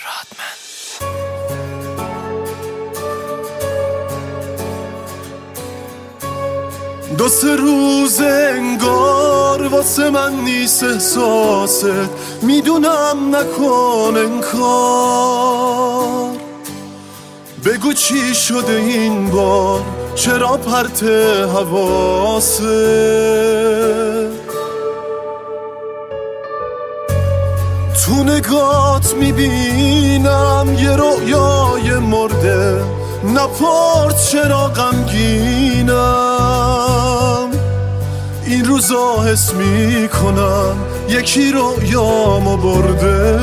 دو سه روز انگار واسه من نیست احساست، میدونم نکن انکار. بگو چی شده این بار، چرا پرت حواست؟ تو نگات میبینم یه رویای مرده، نپرد چرا غمگینم. این روزا حس میکنم یکی رویامو برده.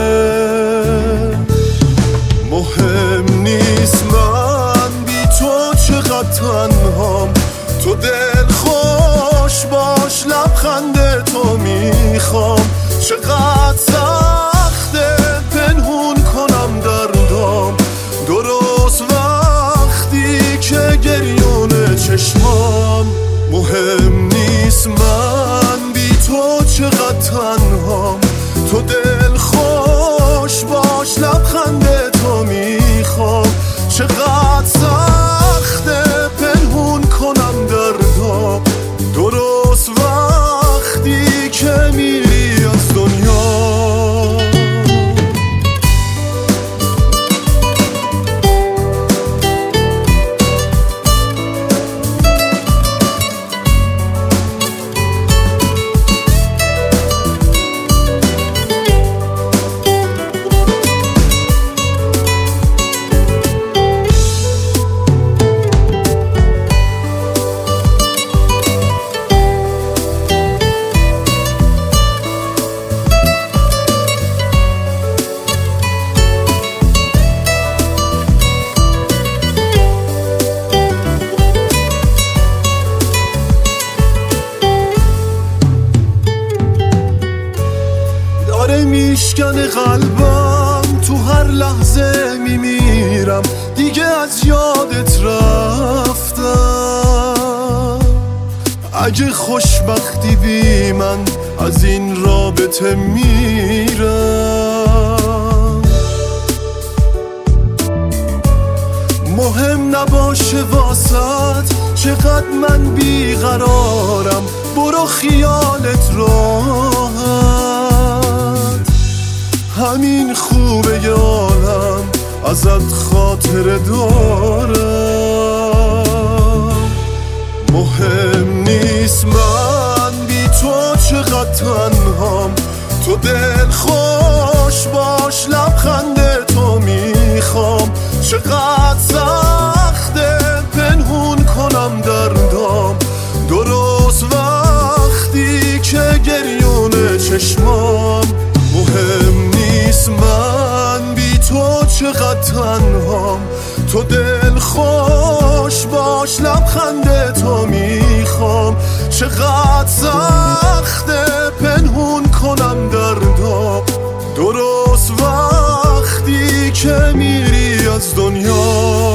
مهم نیست من بی تو چقدر تنهام، تو دل خوش باش لبخند تو میخوام. چقدر سخته پنهون کنم دردام، درست وقتی که گریون چشمام. مهم نیست من بی تو چقدر تنهام، تو دل خوش باش لبخند تو میخوام. چقدر سخته پنهون کنم دردام، درست وقتی که میری از دنیا. میشکن قلبم، تو هر لحظه میمیرم، دیگه از یادت رفتم. اگه خوشبختی بی من از این رابطه میرم. مهم نباشه واسط چقدر من بیقرارم، برو خیالت راحت. همین خوبه یه عالم ازت خاطر دارم. مهم نیست من بی تو چقدر تنهام، تو دل خوش باش لبخند تو میخوام. چقدر سخته پنهون کنم دردام، درست وقتی که گریون چشمام. مهم نیست من بی تو چقدر تنهام، تو دل خوش باش لبخند تو میخوام. چقدر سخته پنهون کنم دردام، درست وقتی که میری از دنیا.